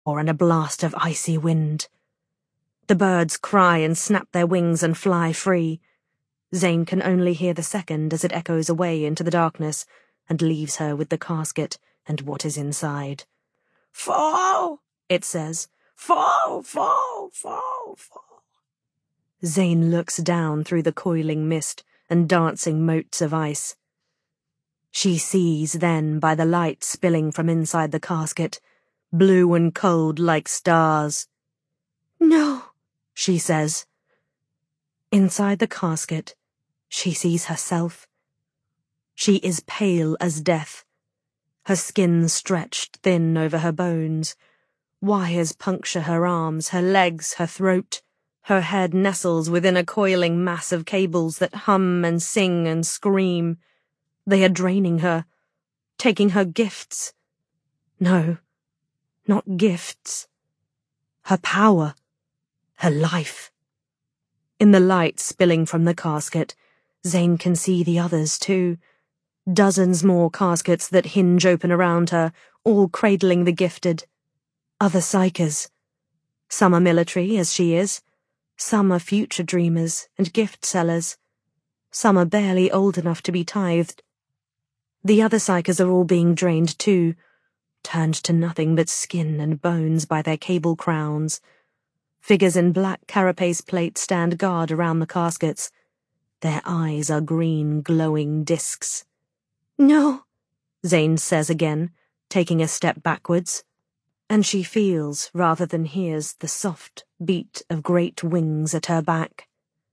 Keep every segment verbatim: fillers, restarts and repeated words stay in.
and a blast of icy wind. The birds cry and snap their wings and fly free. Zane can only hear the second as it echoes away into the darkness and leaves her with the casket and what is inside. "Fall!" it says. "Fall, fall, fall, fall." Zane looks down through the coiling mist and dancing motes of ice. She sees then, by the light spilling from inside the casket, blue and cold like stars. "No," she says. Inside the casket, she sees herself. She is pale as death, her skin stretched thin over her bones. Wires puncture her arms, her legs, her throat. Her head nestles within a coiling mass of cables that hum and sing and scream. They are draining her, taking her gifts. No, not gifts. Her power, her life. In the light spilling from the casket, Zane can see the others too. Dozens more caskets that hinge open around her, all cradling the gifted. Other psychers. Some are military, as she is. Some are future dreamers and gift sellers. Some are barely old enough to be tithed. The other psychers are all being drained too, turned to nothing but skin and bones by their cable crowns. Figures in black carapace plate stand guard around the caskets. Their eyes are green, glowing discs. "No," Zane says again, taking a step backwards, and she feels rather than hears the soft beat of great wings at her back.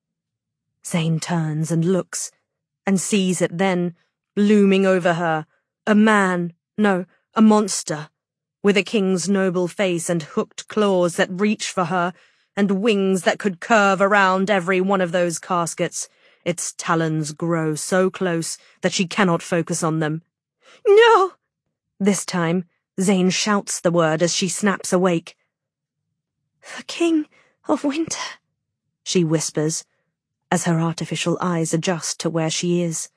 Zane turns and looks, and sees it then, looming over her, a man, no, a monster, with a king's noble face and hooked claws that reach for her, and wings that could curve around every one of those caskets. Its talons grow so close that she cannot focus on them. "No!" This time, Zane shouts the word as she snaps awake. "The King of Winter," she whispers, as her artificial eyes adjust to where she is.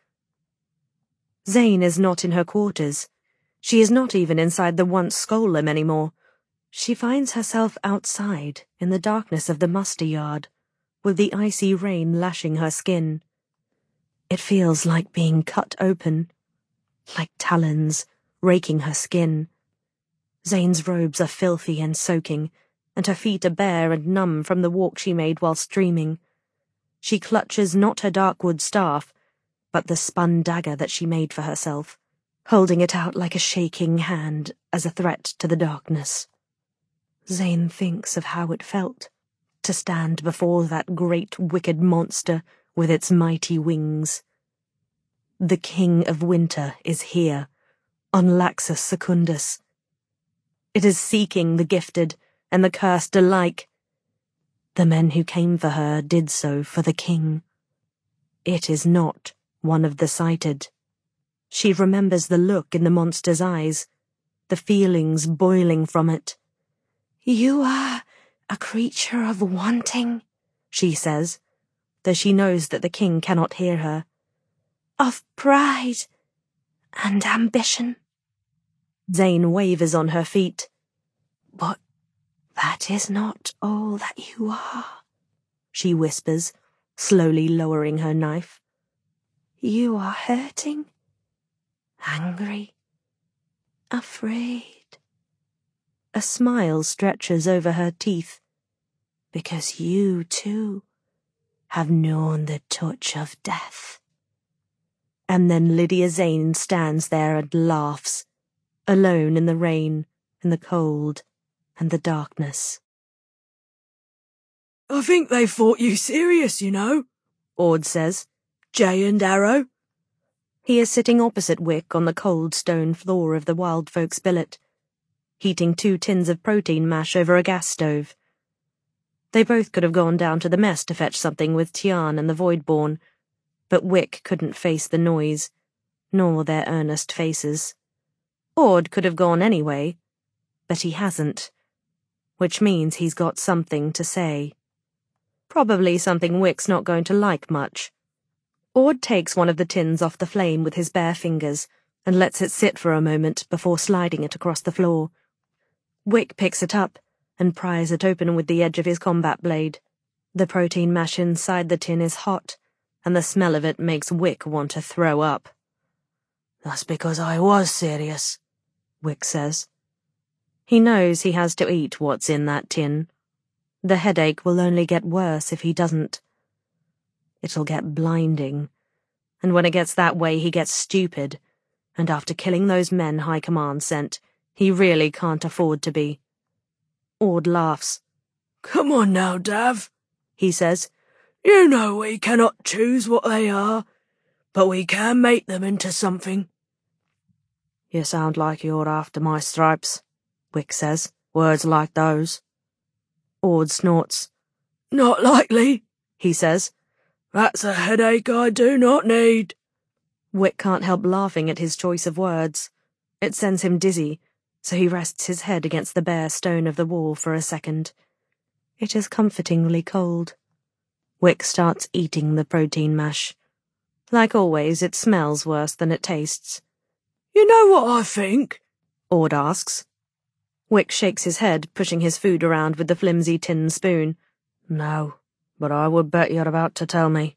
Zane is not in her quarters. She is not even inside the once Skolem anymore. She finds herself outside in the darkness of the muster yard, with the icy rain lashing her skin. It feels like being cut open, like talons raking her skin. Zane's robes are filthy and soaking, and her feet are bare and numb from the walk she made while streaming. She clutches not her darkwood staff, but the spun dagger that she made for herself, holding it out like a shaking hand as a threat to the darkness. Zane thinks of how it felt to stand before that great wicked monster with its mighty wings. The King of Winter is here, on Laxus Secundus. It is seeking the gifted and the cursed alike. The men who came for her did so for the king. It is not one of the sighted. She remembers the look in the monster's eyes, the feelings boiling from it. "You are a creature of wanting," she says, though she knows that the king cannot hear her. "Of pride and ambition." Zane wavers on her feet. "But that is not all that you are," she whispers, slowly lowering her knife. "You are hurting, angry, afraid." A smile stretches over her teeth, "because you, too, have known the touch of death." And then Lydia Zane stands there and laughs, alone in the rain, and the cold, and the darkness. "I think they thought you serious, you know," Ord says. "Jay and Arrow." He is sitting opposite Wick on the cold stone floor of the wild folks' billet, heating two tins of protein mash over a gas stove. They both could have gone down to the mess to fetch something with Tian and the Voidborn, but Wick couldn't face the noise, nor their earnest faces. Ord could have gone anyway, but he hasn't, which means he's got something to say. Probably something Wick's not going to like much. Ord takes one of the tins off the flame with his bare fingers and lets it sit for a moment before sliding it across the floor. Wick picks it up and pries it open with the edge of his combat blade. The protein mash inside the tin is hot, and the smell of it makes Wick want to throw up. That's because I was serious, Wick says. He knows he has to eat what's in that tin. The headache will only get worse if he doesn't. It'll get blinding, and when it gets that way he gets stupid, and after killing those men High Command sent, he really can't afford to be. Ord laughs. Come on now, Dav, he says. You know we cannot choose what they are, but we can make them into something. You sound like you're after my stripes, Wick says. Words like those. Ord snorts. Not likely, he says. That's a headache I do not need. Wick can't help laughing at his choice of words. It sends him dizzy, so he rests his head against the bare stone of the wall for a second. It is comfortingly cold. Wick starts eating the protein mash. Like always, it smells worse than it tastes. You know what I think? Ord asks. Wick shakes his head, pushing his food around with the flimsy tin spoon. No, but I would bet you're about to tell me.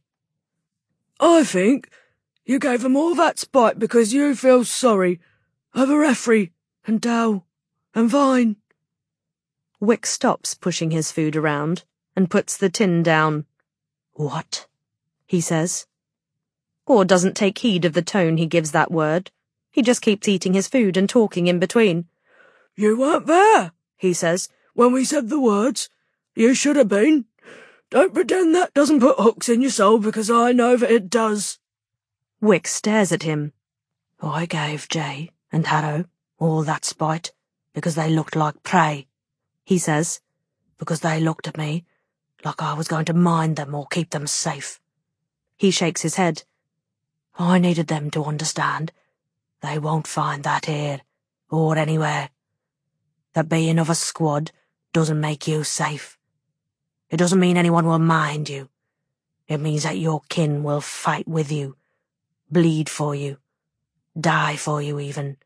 I think you gave them all that spite because you feel sorry over Effrey and Dal and Vine. Wick stops pushing his food around and puts the tin down. What? He says. Ord doesn't take heed of the tone he gives that word. He just keeps eating his food and talking in between. You weren't there, he says, when we said the words. You should have been. Don't pretend that doesn't put hooks in your soul, because I know that it does. Wick stares at him. I gave Jay and Harrow all that spite because they looked like prey, he says, because they looked at me like I was going to mind them or keep them safe. He shakes his head. I needed them to understand they won't find that here or anywhere. That being of a squad doesn't make you safe. It doesn't mean anyone will mind you. It means that your kin will fight with you, bleed for you, die for you even.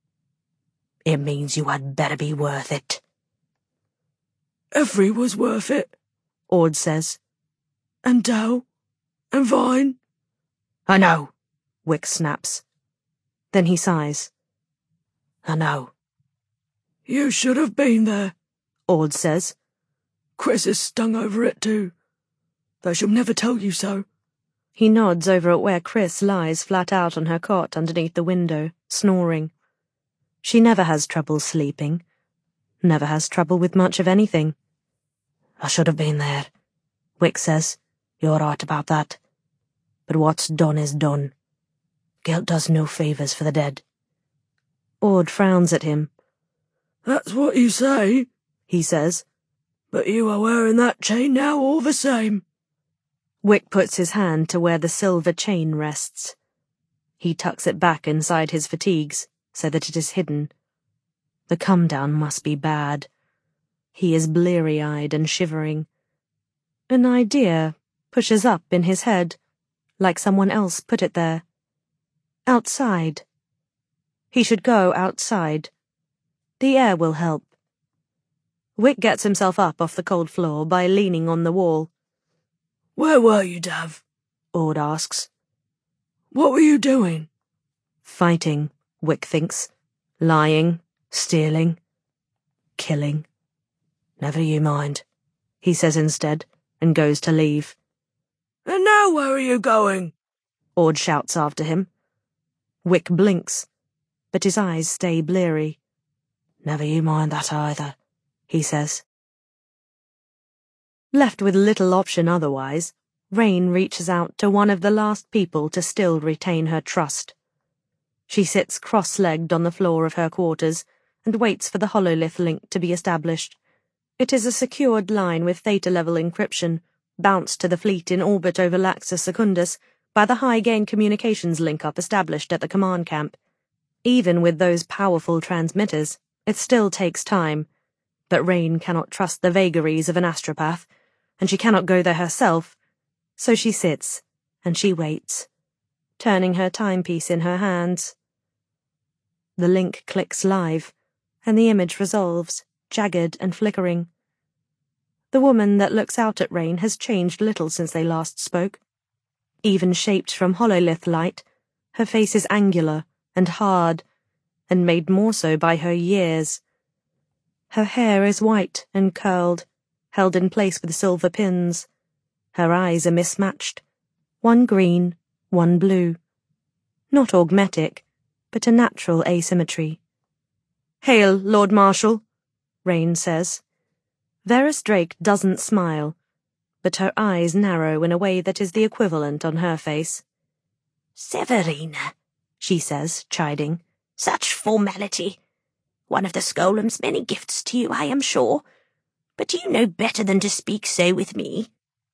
It means you had better be worth it. Effrey was worth it, Ord says. And Dal, and Vine. I know, Wick snaps. Then he sighs. I know. You should have been there, Ord says. Chris is stung over it too, though she'll never tell you so. He nods over at where Chris lies flat out on her cot underneath the window, snoring. She never has trouble sleeping. Never has trouble with much of anything. I should have been there, Wick says. You're right about that. But what's done is done. Guilt does no favours for the dead. Ord frowns at him. That's what you say, he says. But you are wearing that chain now all the same. Wick puts his hand to where the silver chain rests. He tucks it back inside his fatigues so that it is hidden. The come-down must be bad. He is bleary-eyed and shivering. An idea pushes up in his head, like someone else put it there. Outside. He should go outside. The air will help. Wick gets himself up off the cold floor by leaning on the wall. Where were you, Dav? Ord asks. What were you doing? Fighting, Wick thinks. Lying, stealing, killing. Never you mind, he says instead, and goes to leave. And now where are you going? Ord shouts after him. Wick blinks, but his eyes stay bleary. Never you mind that either, he says. Left with little option otherwise, Rain reaches out to one of the last people to still retain her trust. She sits cross-legged on the floor of her quarters and waits for the hololith link to be established. It is a secured line with theta-level encryption, bounced to the fleet in orbit over Laxus Secundus by the high-gain communications link-up established at the command camp. Even with those powerful transmitters, it still takes time, but Rain cannot trust the vagaries of an astropath, and she cannot go there herself, so she sits, and she waits, turning her timepiece in her hands. The link clicks live, and the image resolves. jagged and flickering. The woman that looks out at Rain has changed little since they last spoke. Even shaped from hololith light, her face is angular and hard, and made more so by her years. Her hair is white and curled, held in place with silver pins. Her eyes are mismatched, one green, one blue. Not augmetic, but a natural asymmetry. "Hail, Lord Marshal," Rain says. Varys Drake doesn't smile, but her eyes narrow in a way that is the equivalent on her face. "Severina," she says, chiding. "Such formality. One of the Skolam's many gifts to you, I am sure. But you know better than to speak so with me."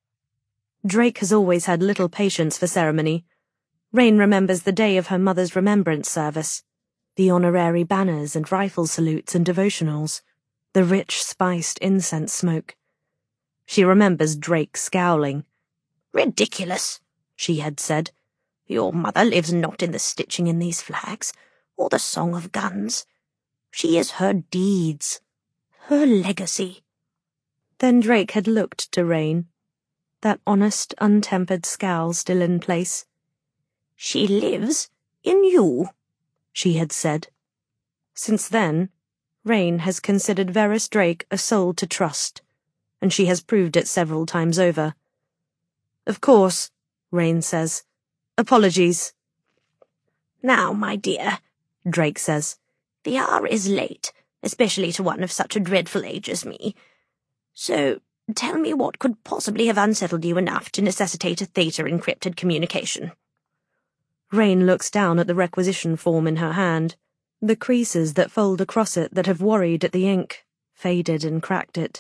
Drake has always had little patience for ceremony. Rain remembers the day of her mother's remembrance service, the honorary banners and rifle salutes and devotionals, the rich spiced incense smoke. She remembers Drake scowling. "Ridiculous," she had said. "Your mother lives not in the stitching in these flags, or the song of guns. She is her deeds, her legacy." Then Drake had looked to Rain, that honest, untempered scowl still in place. "She lives in you," she had said. Since then, Rain has considered Varys Drake a soul to trust, and she has proved it several times over. "Of course," Rain says. "Apologies." "Now, my dear," Drake says, "the hour is late, especially to one of such a dreadful age as me. So, tell me what could possibly have unsettled you enough to necessitate a theta-encrypted communication." Rain looks down at the requisition form in her hand, the creases that fold across it that have worried at the ink, faded and cracked it.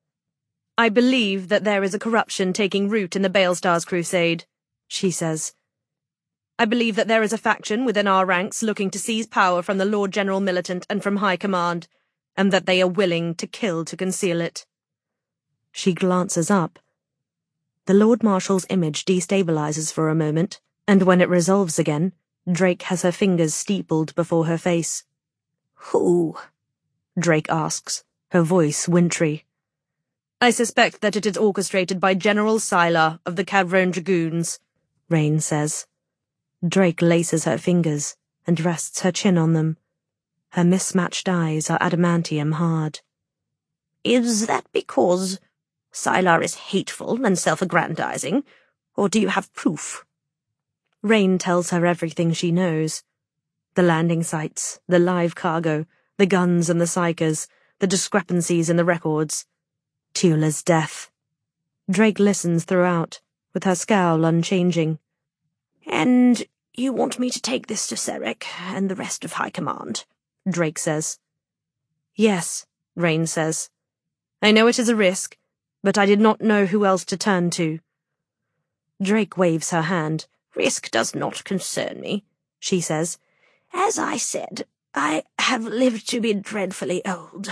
"I believe that there is a corruption taking root in the Balestars Crusade," she says. "I believe that there is a faction within our ranks looking to seize power from the Lord General Militant and from High Command, and that they are willing to kill to conceal it." She glances up. The Lord Marshal's image destabilizes for a moment, and when it resolves again, Drake has her fingers steepled before her face. "Who?" Drake asks, her voice wintry. "I suspect that it is orchestrated by General Sylar of the Cavrone Dragoons," Rain says. Drake laces her fingers and rests her chin on them. Her mismatched eyes are adamantium hard. "Is that because Sylar is hateful and self-aggrandizing, or do you have proof?" Rain tells her everything she knows. The landing sites, the live cargo, the guns and the psychers, the discrepancies in the records. Tula's death. Drake listens throughout, with her scowl unchanging. "And you want me to take this to Serek and the rest of High Command?" Drake says. "Yes," Rain says. "I know it is a risk, but I did not know who else to turn to." Drake waves her hand. "Risk does not concern me," she says. "As I said, I have lived to be dreadfully old.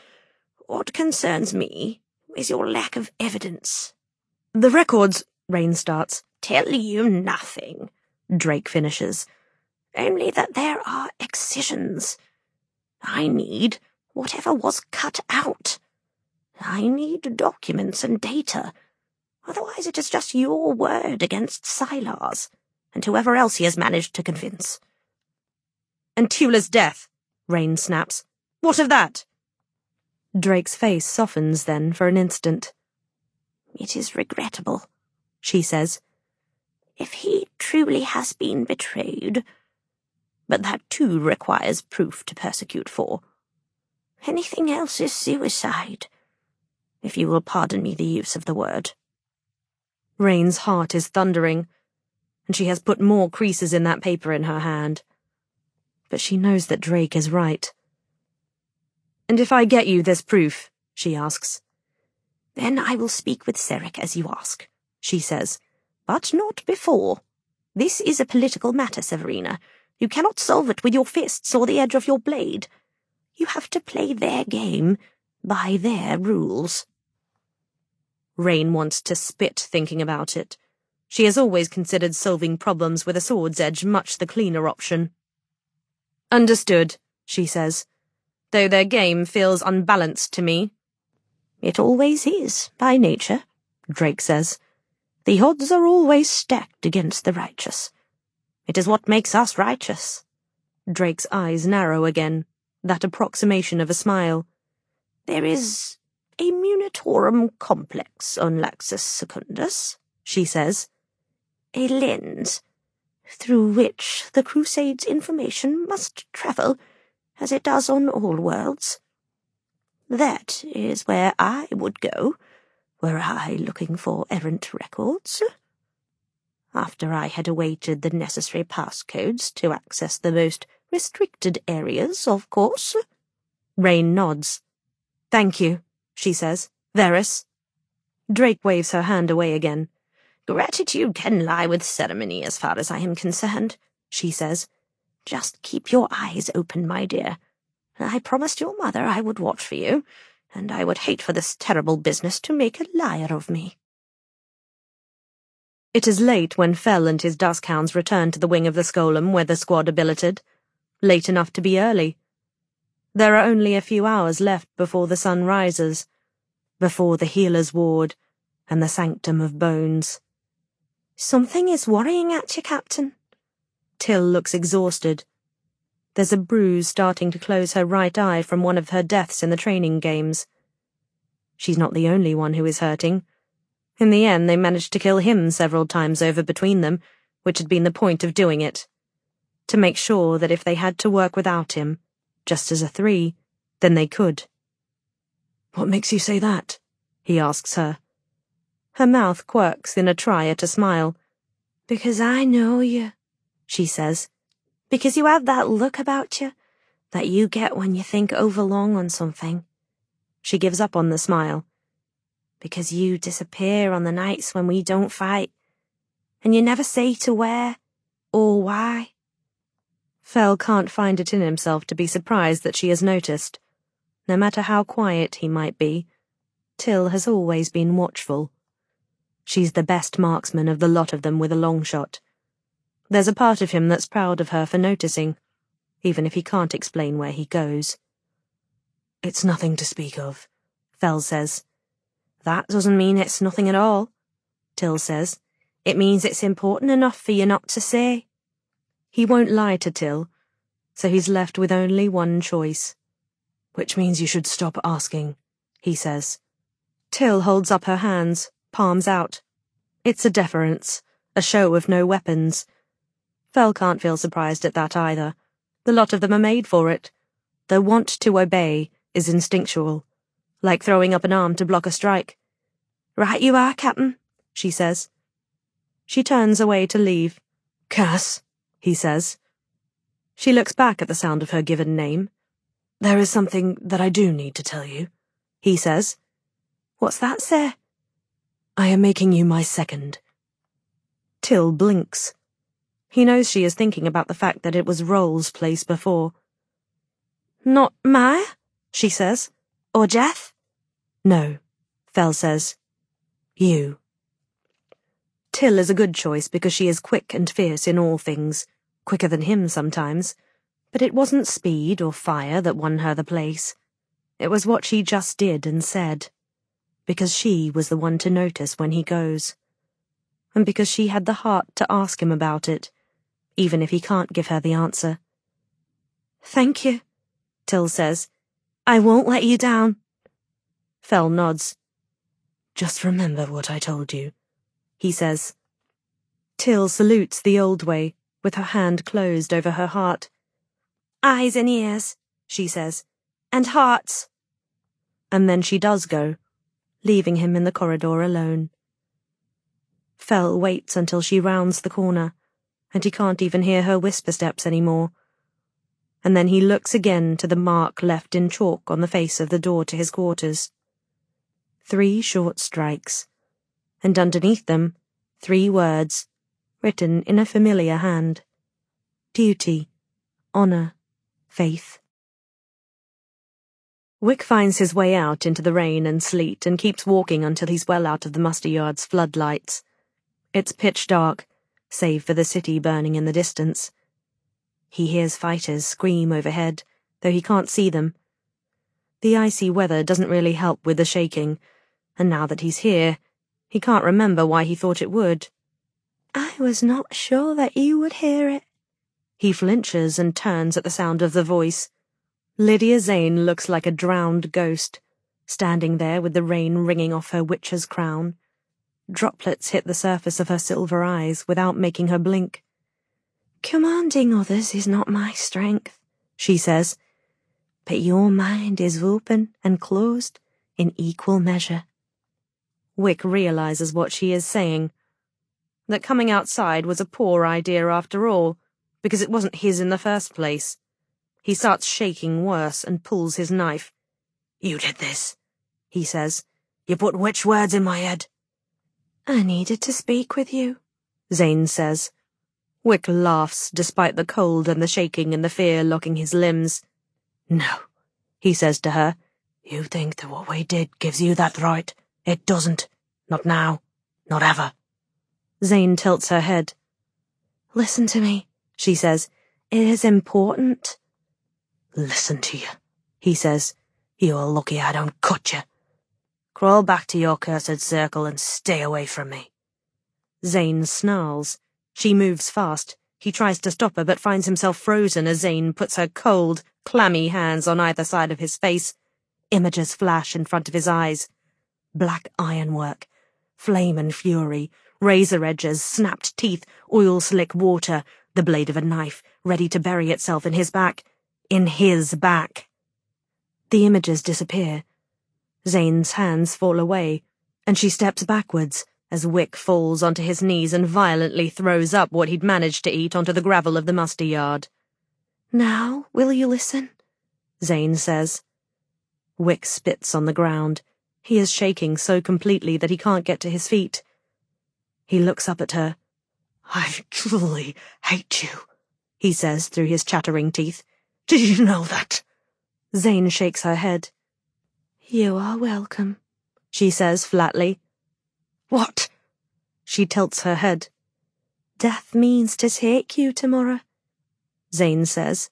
What concerns me is your lack of evidence." "The records," Rain starts. "Tell you nothing," Drake finishes. "Only that there are excisions. I need whatever was cut out. I need documents and data. Otherwise it is just your word against Sylar's, and whoever else he has managed to convince." "And Tula's death," Rain snaps. "What of that?" Drake's face softens then for an instant. "It is regrettable," she says, "if he truly has been betrayed. But that too requires proof to persecute for. Anything else is suicide, if you will pardon me the use of the word." Rain's heart is thundering, and she has put more creases in that paper in her hand. But she knows that Drake is right. "And if I get you this proof," she asks. "Then I will speak with Serek as you ask," she says. "But not before. This is a political matter, Severina. You cannot solve it with your fists or the edge of your blade. You have to play their game by their rules." Rain wants to spit thinking about it. She has always considered solving problems with a sword's edge much the cleaner option. "Understood," she says. though their game feels unbalanced to me. It always is, by nature, Drake says. The odds are always stacked against the righteous. It is what makes us righteous. Drake's eyes narrow again, that approximation of a smile. There is a munitorum complex on Laxus Secundus, she says. A lens through which the Crusade's information must travel, as it does on all worlds. That is where I would go, were I looking for errant records. After I had awaited the necessary passcodes to access the most restricted areas, of course. Rain nods. Thank you, she says. Varys. Drake waves her hand away again. Gratitude can lie with ceremony as far as I am concerned, she says. Just keep your eyes open, my dear. I promised your mother I would watch for you, and I would hate for this terrible business to make a liar of me. It is late when Fell and his duskhounds return to the wing of the Skolum where the squad are billeted. Late enough to be early. There are only a few hours left before the sun rises, before the healer's ward and the sanctum of bones. Something is worrying at you, Captain. Till looks exhausted. There's a bruise starting to close her right eye from one of her deaths in the training games. She's not the only one who is hurting. In the end, they managed to kill him several times over between them, which had been the point of doing it. To make sure that if they had to work without him, just as a three, then they could. What makes you say that? He asks her. Her mouth quirks in a try at a smile. Because I know you, she says. Because you have that look about you that you get when you think overlong on something. She gives up on the smile. Because you disappear on the nights when we don't fight, and you never say to where or why. Fell can't find it in himself to be surprised that she has noticed. No matter how quiet he might be, Till has always been watchful. She's the best marksman of the lot of them with a long shot. There's a part of him that's proud of her for noticing, even if he can't explain where he goes. It's nothing to speak of, Fell says. That doesn't mean it's nothing at all, Till says. It means it's important enough for you not to say. He won't lie to Till, so he's left with only one choice. Which means you should stop asking, he says. Till holds up her hands, palms out. It's a deference, a show of no weapons. Fell can't feel surprised at that either. The lot of them are made for it. Their want to obey is instinctual, like throwing up an arm to block a strike. Right you are, Captain, she says. She turns away to leave. Cass, he says. She looks back at the sound of her given name. There is something that I do need to tell you, he says. What's that, sir? I am making you my second. Till blinks. He knows she is thinking about the fact that it was Roll's place before. Not Maya, she says. Or Jeff? No, Fell says. You. Till is a good choice because she is quick and fierce in all things, quicker than him sometimes. But it wasn't speed or fire that won her the place. It was what she just did and said. Because she was the one to notice when he goes. And because she had the heart to ask him about it, even if he can't give her the answer. Thank you, Till says. I won't let you down. Fell nods. Just remember what I told you, he says. Till salutes the old way, with her hand closed over her heart. Eyes and ears, she says, and hearts. And then she does go, leaving him in the corridor alone. Fell waits until she rounds the corner, and he can't even hear her whisper steps anymore. And then he looks again to the mark left in chalk on the face of the door to his quarters. Three short strikes, and underneath them, three words, written in a familiar hand. Duty, honor, faith. Wick finds his way out into the rain and sleet and keeps walking until he's well out of the muster yard's floodlights. It's pitch dark, save for the city burning in the distance. He hears fighters scream overhead, though he can't see them, The icy weather doesn't really help with the shaking, and now that he's here, he can't remember why he thought it would. I was not sure that you would hear it. He flinches and turns at the sound of the voice. Lydia Zane looks like a drowned ghost, standing there with the rain ringing off her witch's crown. Droplets hit the surface of her silver eyes without making her blink. Commanding others is not my strength, she says, but your mind is open and closed in equal measure. Wick realizes what she is saying. That coming outside was a poor idea after all, because it wasn't his in the first place. He starts shaking worse and pulls his knife. You did this, he says. You put witch words in my head. I needed to speak with you, Zane says. Wick laughs despite the cold and the shaking and the fear locking his limbs. No, he says to her. You think that what we did gives you that right? It doesn't. Not now. Not ever. Zane tilts her head. Listen to me, she says. It is important. Listen to you, he says. You're lucky I don't cut you. Crawl back to your cursed circle and stay away from me. Zane snarls. She moves fast. He tries to stop her but finds himself frozen as Zane puts her cold, clammy hands on either side of his face. Images flash in front of his eyes. Black ironwork, flame and fury, razor edges, snapped teeth, oil-slick water, the blade of a knife, ready to bury itself in his back. In his back. The images disappear. Zane's hands fall away, and she steps backwards as Wick falls onto his knees and violently throws up what he'd managed to eat onto the gravel of the muster yard. Now, will you listen? Zane says. Wick spits on the ground. He is shaking so completely that he can't get to his feet. He looks up at her. I truly hate you, he says through his chattering teeth. Did you know that? Zane shakes her head. You are welcome, she says flatly. What? She tilts her head. Death means to take you tomorrow, Zane says.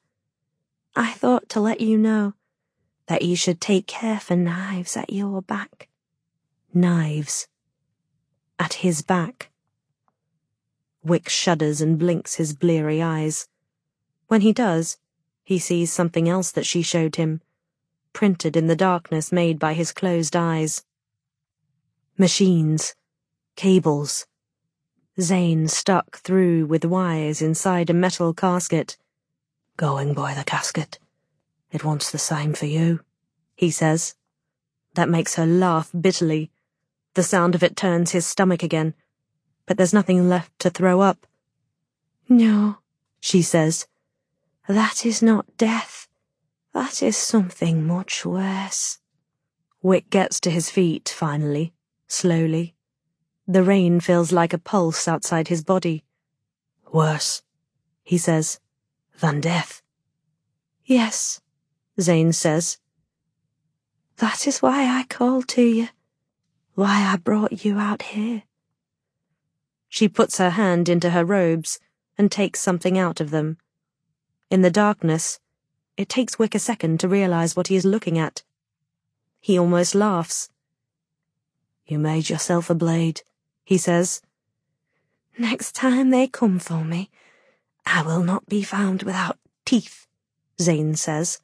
I thought to let you know that you should take care for knives at your back. Knives. At his back. Wick shudders and blinks his bleary eyes. When he does, he sees something else that she showed him, printed in the darkness made by his closed eyes. Machines. Cables. Zane stuck through with wires inside a metal casket. Going by the casket. It wants the same for you, he says. That makes her laugh bitterly. The sound of it turns his stomach again, but there's nothing left to throw up. No, she says. That is not death. That is something much worse. Wick gets to his feet, finally, slowly. The rain feels like a pulse outside his body. Worse, he says, than death. Yes, Zane says. That is why I called to you. Why I brought you out here. She puts her hand into her robes and takes something out of them. In the darkness, it takes Wick a second to realize what he is looking at. He almost laughs. You made yourself a blade, he says. Next time they come for me, I will not be found without teeth, Zane says.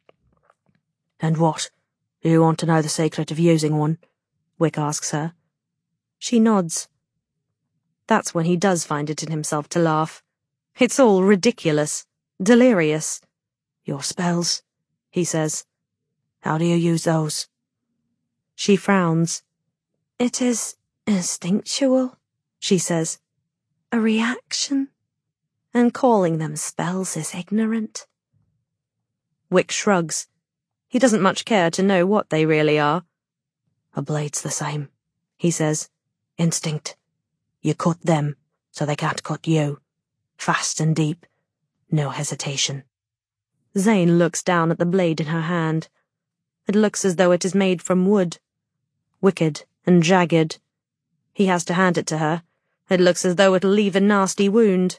And what? Do you want to know the secret of using one? Wick asks her. She nods. That's when he does find it in himself to laugh. It's all ridiculous. Delirious. Your spells, he says. How do you use those? She frowns. It is instinctual, she says. A reaction. And calling them spells is ignorant. Wick shrugs. He doesn't much care to know what they really are. A blade's the same, he says. Instinct. You cut them, so they can't cut you. Fast and deep. No hesitation. Zane looks down at the blade in her hand. It looks as though it is made from wood. Wicked and jagged. He has to hand it to her. It looks as though it'll leave a nasty wound.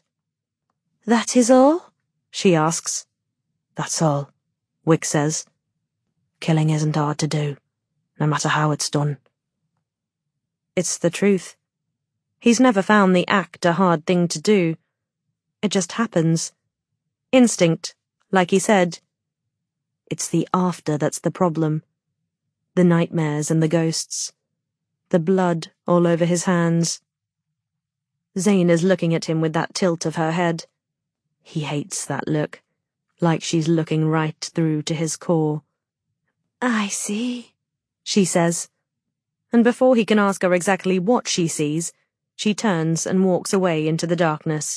That is all? She asks. That's all, Wick says. Killing isn't hard to do, no matter how it's done. It's the truth. He's never found the act a hard thing to do. It just happens. Instinct, like he said. It's the after that's the problem. The nightmares and the ghosts. The blood all over his hands. Zane is looking at him with that tilt of her head. He hates that look, like she's looking right through to his core. I see, she says, and before he can ask her exactly what she sees, she turns and walks away into the darkness.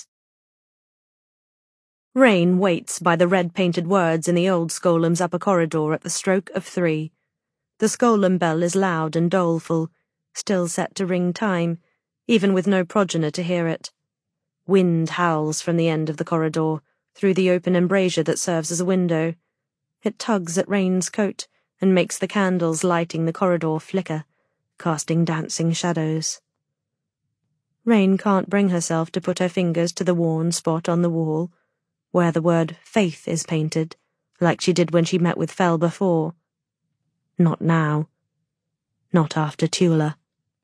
Rain waits by the red-painted words in the old Skolem's upper corridor at the stroke of three. The Skolem bell is loud and doleful, still set to ring time, even with no progenitor to hear it. Wind howls from the end of the corridor, through the open embrasure that serves as a window. It tugs at Rain's coat and makes the candles lighting the corridor flicker, casting dancing shadows. Rain can't bring herself to put her fingers to the worn spot on the wall, where the word faith is painted, like she did when she met with Fell before. Not now. Not after Tula.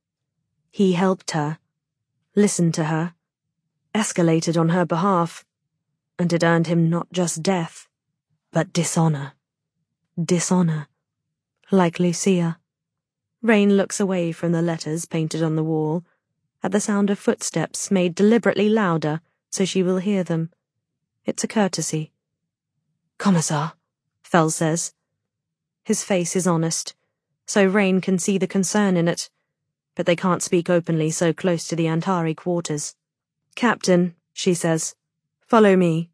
He helped her, listened to her, escalated on her behalf, and it earned him not just death, but dishonor. Dishonor. Like Lucia. Rain looks away from the letters painted on the wall, at the sound of footsteps made deliberately louder so she will hear them. It's a courtesy. Commissar, Fell says. His face is honest, so Rain can see the concern in it, but they can't speak openly so close to the Antari quarters. Captain, she says, follow me.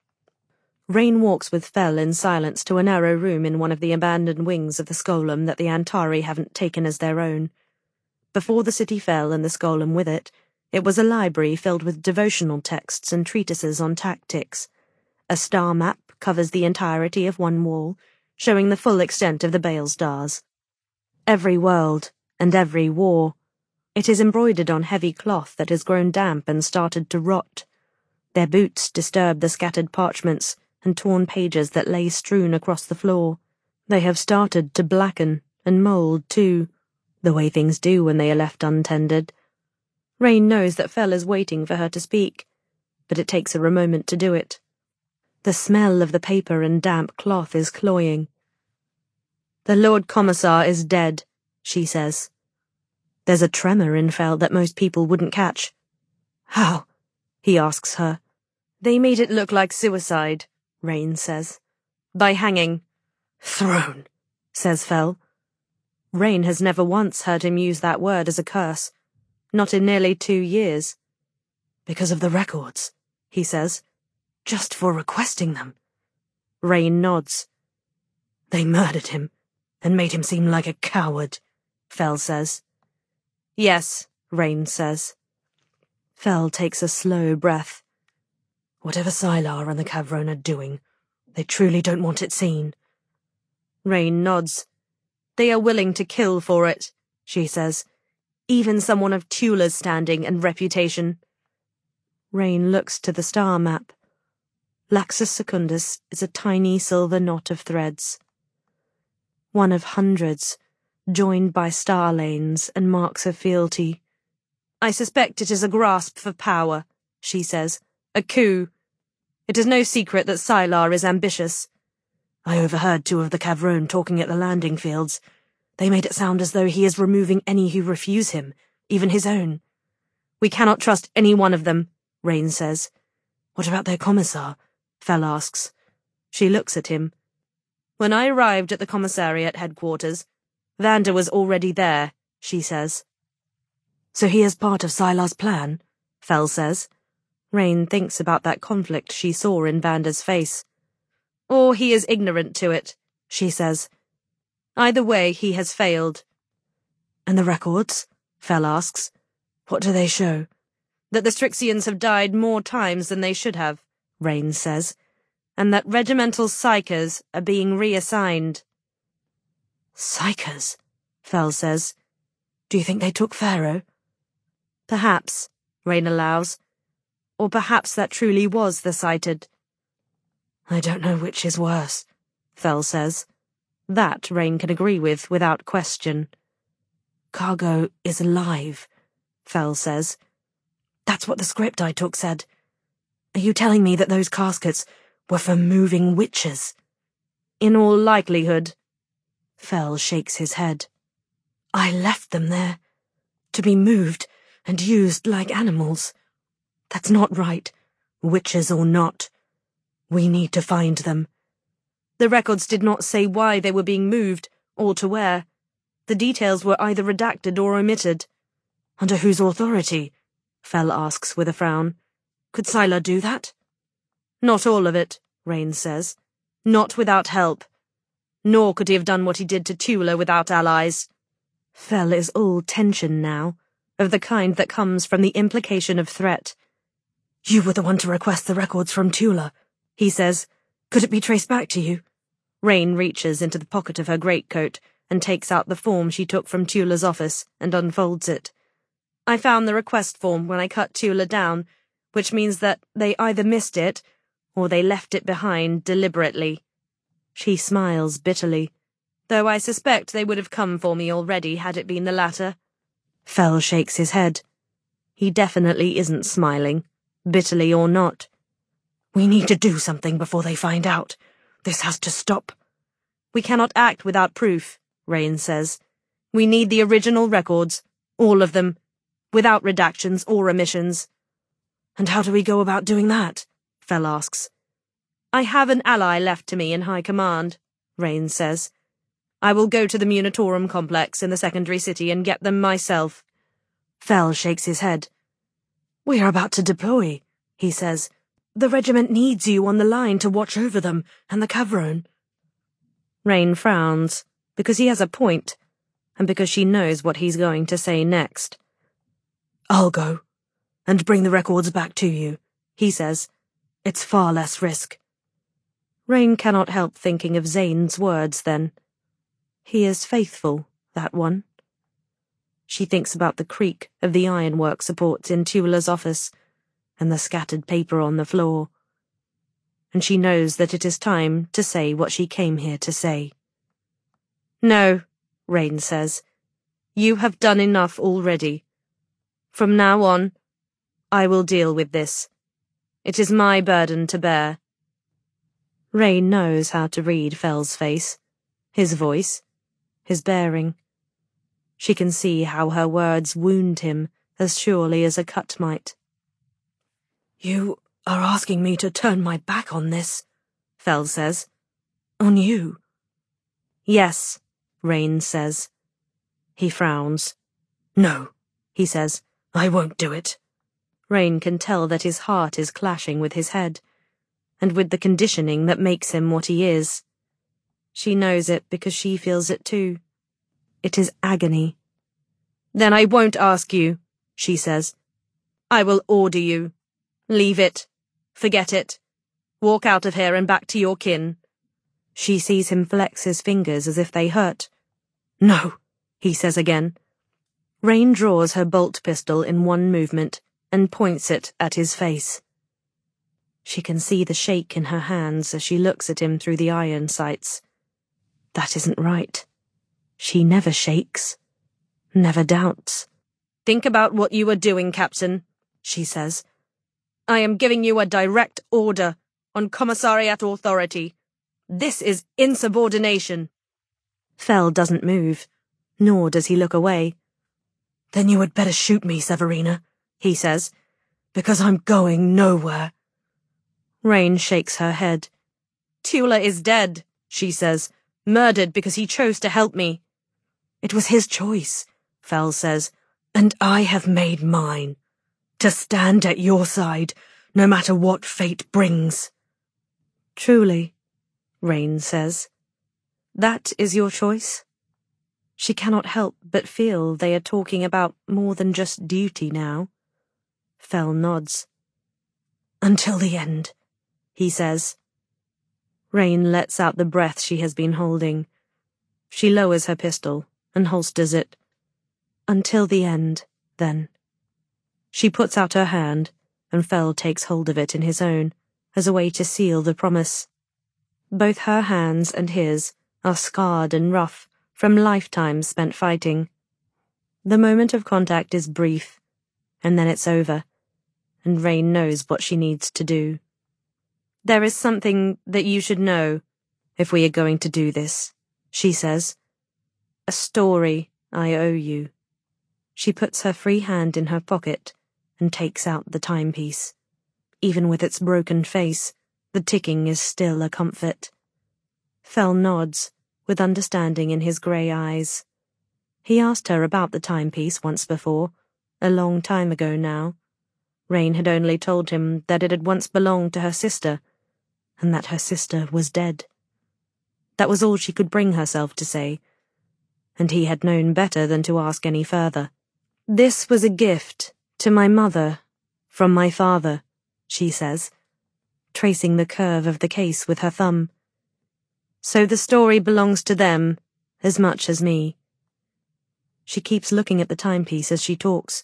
Rain walks with Fell in silence to a narrow room in one of the abandoned wings of the Skolem that the Antari haven't taken as their own. Before the city fell and the Skolem with it, it was a library filled with devotional texts and treatises on tactics. A star map covers the entirety of one wall, showing the full extent of the Bale stars. Every world, and every war. It is embroidered on heavy cloth that has grown damp and started to rot. Their boots disturb the scattered parchments and torn pages that lay strewn across the floor. They have started to blacken and mould too, the way things do when they are left untended. Rain knows that Fell is waiting for her to speak, but it takes her a moment to do it. The smell of the paper and damp cloth is cloying. The Lord Commissar is dead, she says. There's a tremor in Fell that most people wouldn't catch. How? He asks her. They made it look like suicide, Rain says. By hanging. Thrown, says Fell. Rain has never once heard him use that word as a curse. Not in nearly two years. Because of the records, he says. Just for requesting them. Rain nods. They murdered him and made him seem like a coward, Fell says. Yes, Rain says. Fell takes a slow breath. Whatever Sylar and the Cavron are doing, they truly don't want it seen. Rain nods. They are willing to kill for it, she says. Even someone of Tula's standing and reputation. Rain looks to the star map. Laxus Secundus is a tiny silver knot of threads. One of hundreds, joined by star lanes and marks of fealty. I suspect it is a grasp for power, she says. A coup. It is no secret that Sylar is ambitious. I overheard two of the Cavron talking at the landing fields. They made it sound as though he is removing any who refuse him, even his own. We cannot trust any one of them, Rain says. What about their commissar? Fell asks. She looks at him. When I arrived at the commissariat headquarters, Vander was already there, she says. So he is part of Sylar's plan? Fell says. Rain thinks about that conflict she saw in Vander's face. Or he is ignorant to it, she says. Either way, he has failed. And the records? Fell asks. What do they show? That the Strixeans have died more times than they should have, Rain says, and that regimental psychers are being reassigned. Psychers? Fell says. Do you think they took Pharaoh? Perhaps, Rain allows. Or perhaps that truly was the sighted. I don't know which is worse, Fell says. That Rain can agree with without question. Cargo is alive, Fell says. That's what the script I took said. Are you telling me that those caskets were for moving witches? In all likelihood. Fell shakes his head. I left them there, to be moved and used like animals. That's not right, witches or not. We need to find them. The records did not say why they were being moved, or to where. The details were either redacted or omitted. Under whose authority? Fell asks with a frown. Could Sylar do that? Not all of it, Rain says. Not without help. Nor could he have done what he did to Tula without allies. Fell is all tension now, of the kind that comes from the implication of threat. You were the one to request the records from Tula, he says. Could it be traced back to you? Rain reaches into the pocket of her greatcoat and takes out the form she took from Tula's office and unfolds it. I found the request form when I cut Tula down, which means that they either missed it or they left it behind deliberately. She smiles bitterly, though I suspect they would have come for me already had it been the latter. Fell shakes his head. He definitely isn't smiling, bitterly or not. We need to do something before they find out. This has to stop. We cannot act without proof, Rain says. We need the original records, all of them, without redactions or omissions. And how do we go about doing that? Fell asks. I have an ally left to me in high command, Rain says. I will go to the Munitorum complex in the secondary city and get them myself. Fell shakes his head. We are about to deploy, he says. The regiment needs you on the line to watch over them and the Cavron. Rain frowns, because he has a point, and because she knows what he's going to say next. I'll go, and bring the records back to you, he says. It's far less risk. Rain cannot help thinking of Zane's words then. He is faithful, that one. She thinks about the creak of the ironwork supports in Tula's office, and the scattered paper on the floor. And she knows that it is time to say what she came here to say. No, Rain says. You have done enough already. From now on, I will deal with this. It is my burden to bear. Rain knows how to read Fell's face, his voice, his bearing. She can see how her words wound him as surely as a cut might. You are asking me to turn my back on this, Fell says. On you. Yes, Rain says. He frowns. No, he says. I won't do it. Rain can tell that his heart is clashing with his head, and with the conditioning that makes him what he is. She knows it because she feels it too. It is agony. Then I won't ask you, she says. I will order you. Leave it. Forget it. Walk out of here and back to your kin. She sees him flex his fingers as if they hurt. No, he says again. Rain draws her bolt pistol in one movement and points it at his face. She can see the shake in her hands as she looks at him through the iron sights. That isn't right. She never shakes, never doubts. Think about what you are doing, Captain, she says. I am giving you a direct order on Commissariat authority. This is insubordination. Fell doesn't move, nor does he look away. Then you had better shoot me, Severina, he says, because I'm going nowhere. Rain shakes her head. Tula is dead, she says, murdered because he chose to help me. It was his choice, Fell says, and I have made mine. To stand at your side, no matter what fate brings. Truly, Rain says. That is your choice? She cannot help but feel they are talking about more than just duty now. Fell nods. Until the end, he says. Rain lets out the breath she has been holding. She lowers her pistol and holsters it. Until the end, then. She puts out her hand, and Fell takes hold of it in his own, as a way to seal the promise. Both her hands and his are scarred and rough from lifetimes spent fighting. The moment of contact is brief, and then it's over, and Rain knows what she needs to do. There is something that you should know if we are going to do this, she says. A story I owe you. She puts her free hand in her pocket and takes out the timepiece. Even with its broken face, the ticking is still a comfort. Fell nods, with understanding in his grey eyes. He asked her about the timepiece once before, a long time ago now. Rain had only told him that it had once belonged to her sister, and that her sister was dead. That was all she could bring herself to say, and he had known better than to ask any further. This was a gift to my mother from my father, she says, tracing the curve of the case with her thumb. So the story belongs to them as much as me. She keeps looking at the timepiece as she talks.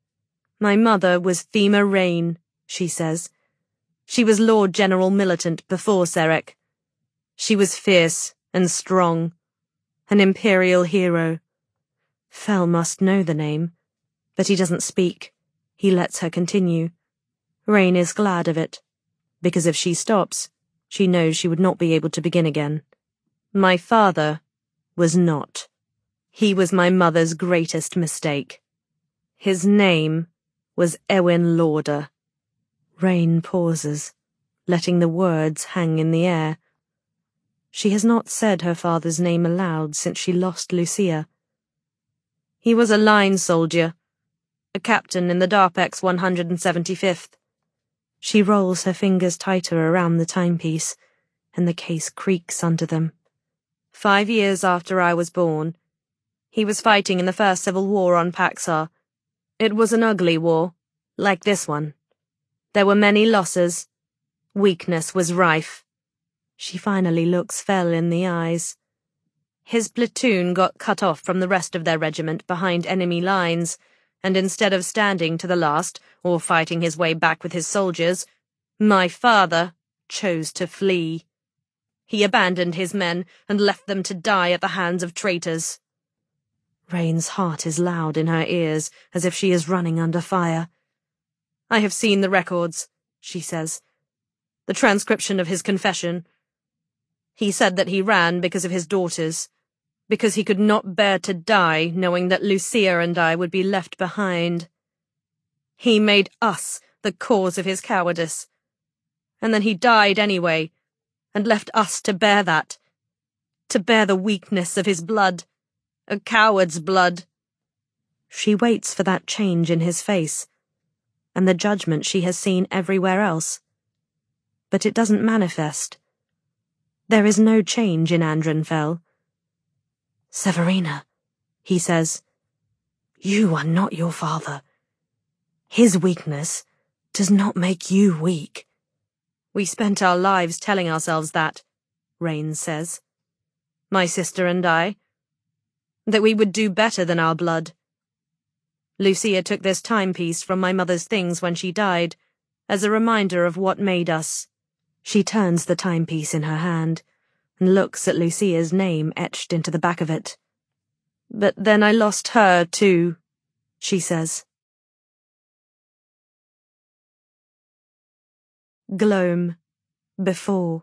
My mother was Thema Rain, she says. She was Lord General Militant before Serek. She was fierce and strong, an imperial hero. Fell must know the name, but he doesn't speak. He lets her continue. Rain is glad of it, because if she stops, she knows she would not be able to begin again. My father was not. He was my mother's greatest mistake. His name was Ewin Lauder. Rain pauses, letting the words hang in the air. She has not said her father's name aloud since she lost Lucia. He was a line soldier, a captain in the Darpex one hundred seventy-fifth. She rolls her fingers tighter around the timepiece, and the case creaks under them. Five years after I was born, he was fighting in the first civil war on Paxar. It was an ugly war, like this one. There were many losses. Weakness was rife. She finally looks Fell in the eyes. His platoon got cut off from the rest of their regiment behind enemy lines, and instead of standing to the last or fighting his way back with his soldiers, my father chose to flee. He abandoned his men and left them to die at the hands of traitors. Rain's heart is loud in her ears, as if she is running under fire. I have seen the records, she says. The transcription of his confession. He said that he ran because of his daughters, because he could not bear to die knowing that Lucia and I would be left behind. He made us the cause of his cowardice. And then he died anyway, and left us to bear that, to bear the weakness of his blood, a coward's blood. She waits for that change in his face, and the judgment she has seen everywhere else. But it doesn't manifest. There is no change in Andren Fell. Severina, he says, you are not your father. His weakness does not make you weak. We spent our lives telling ourselves that, Rain says. My sister and I. That we would do better than our blood. Lucia took this timepiece from my mother's things when she died, as a reminder of what made us. She turns the timepiece in her hand, and looks at Lucia's name etched into the back of it. But then I lost her, too, she says. Gloam. Before.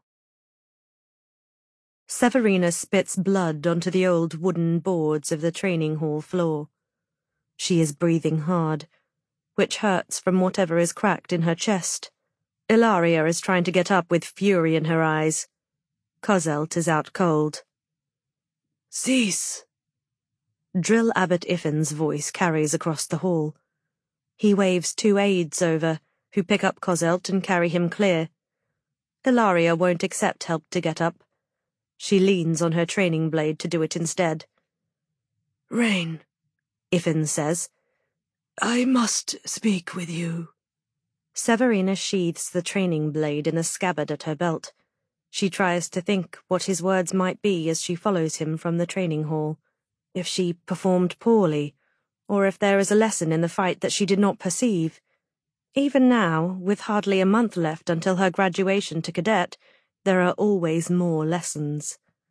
Severina spits blood onto the old wooden boards of the training hall floor. She is breathing hard, which hurts from whatever is cracked in her chest. Ilaria is trying to get up with fury in her eyes. Kozelt is out cold. Cease! Drill Abbot Iffin's voice carries across the hall. He waves two aides over, who pick up Kozelt and carry him clear. Ilaria won't accept help to get up. She leans on her training blade to do it instead. Rain, Iffin says. I must speak with you. Severina sheathes the training blade in the scabbard at her belt. She tries to think what his words might be as she follows him from the training hall. If she performed poorly, or if there is a lesson in the fight that she did not perceive. Even now, with hardly a month left until her graduation to cadet, there are always more lessons.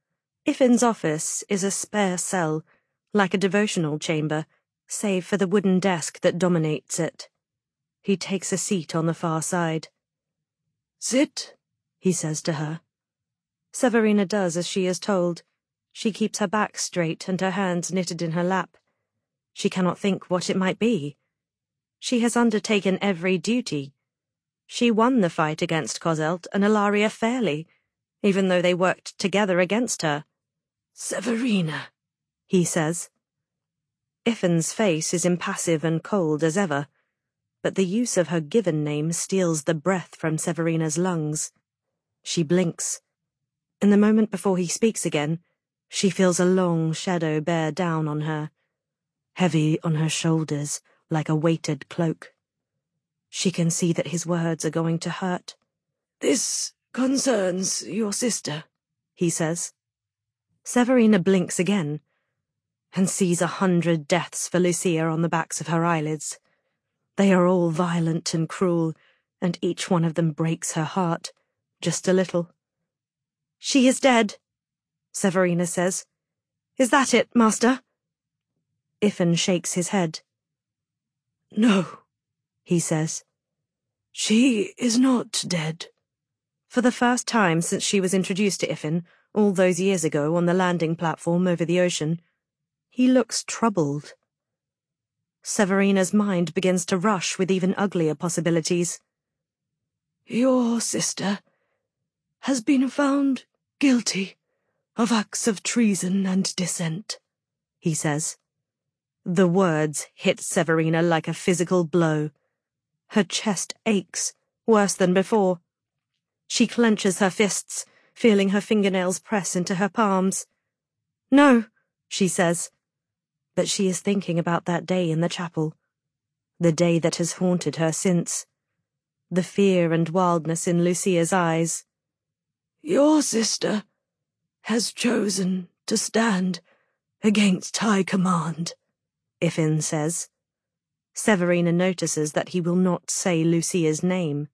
Iffin's office is a spare cell, like a devotional chamber, save for the wooden desk that dominates it. He takes a seat on the far side. "Sit," he says to her. Severina does as she is told. She keeps her back straight and her hands knitted in her lap. She cannot think what it might be. She has undertaken every duty. She won the fight against Cosselt and Ilaria fairly, even though they worked together against her. "Severina," he says. Iffin's face is impassive and cold as ever, but the use of her given name steals the breath from Severina's lungs. She blinks. In the moment before he speaks again, she feels a long shadow bear down on her, heavy on her shoulders like a weighted cloak. She can see that his words are going to hurt. "This concerns your sister," he says. Severina blinks again, and sees a hundred deaths for Lucia on the backs of her eyelids. They are all violent and cruel, and each one of them breaks her heart, just a little. "She is dead," Severina says. "Is that it, master?" Iffin shakes his head. "No," he says. "She is not dead." For the first time since she was introduced to Iffin, all those years ago on the landing platform over the ocean, he looks troubled. Severina's mind begins to rush with even uglier possibilities. "Your sister has been found guilty of acts of treason and dissent," he says. The words hit Severina like a physical blow. Her chest aches, worse than before. She clenches her fists, feeling her fingernails press into her palms. "No," she says. But she is thinking about that day in the chapel. The day that has haunted her since. The fear and wildness in Lucia's eyes. "Your sister has chosen to stand against High Command," Iffin says. Severina notices that he will not say Lucia's name.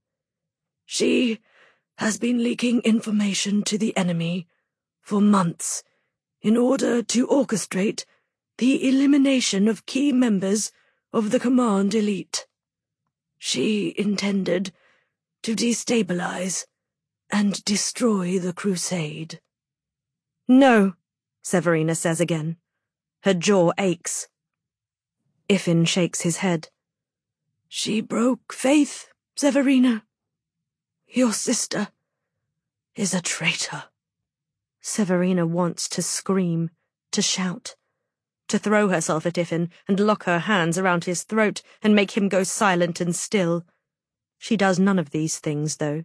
"She has been leaking information to the enemy for months in order to orchestrate the elimination of key members of the Command elite. She intended to destabilize and destroy the crusade." "No," Severina says again. Her jaw aches. Iffin shakes his head. "She broke faith, Severina. Your sister is a traitor." Severina wants to scream, to shout, to throw herself at Iffin and lock her hands around his throat and make him go silent and still. She does none of these things, though.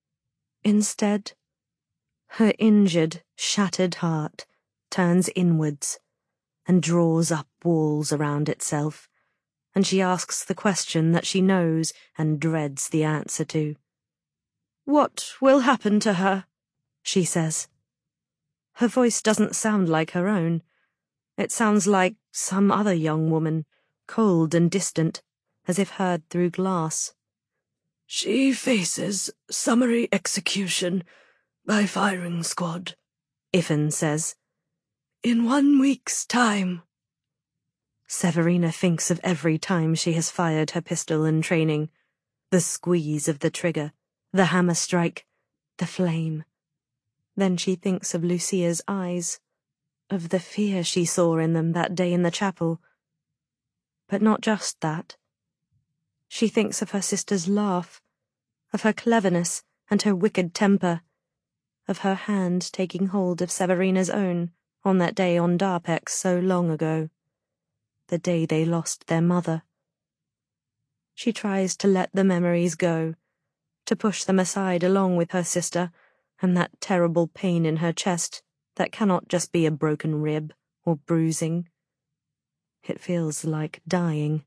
Instead, her injured, shattered heart turns inwards and draws up walls around itself, and she asks the question that she knows and dreads the answer to. "What will happen to her?" she says. Her voice doesn't sound like her own. It sounds like some other young woman, cold and distant, as if heard through glass. "She faces summary execution by firing squad," Iffin says. "in one week's time." Severina thinks of every time she has fired her pistol in training. The squeeze of the trigger, the hammer strike, the flame. Then she thinks of Lucia's eyes, of the fear she saw in them that day in the chapel. But not just that. She thinks of her sister's laugh, of her cleverness and her wicked temper, of her hand taking hold of Severina's own on that day on Darpex so long ago, the day they lost their mother. She tries to let the memories go, to push them aside along with her sister and that terrible pain in her chest that cannot just be a broken rib or bruising. It feels like dying.